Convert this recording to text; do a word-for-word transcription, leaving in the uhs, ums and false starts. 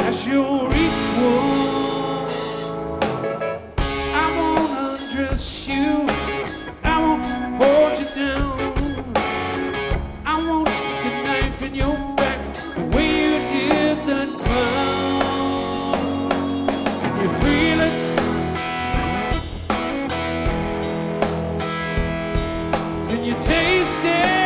as your equal. I won't undress you, I won't hold you down, I won't stick a knife in your back the way you did that clown. Can you feel it? Can you taste it?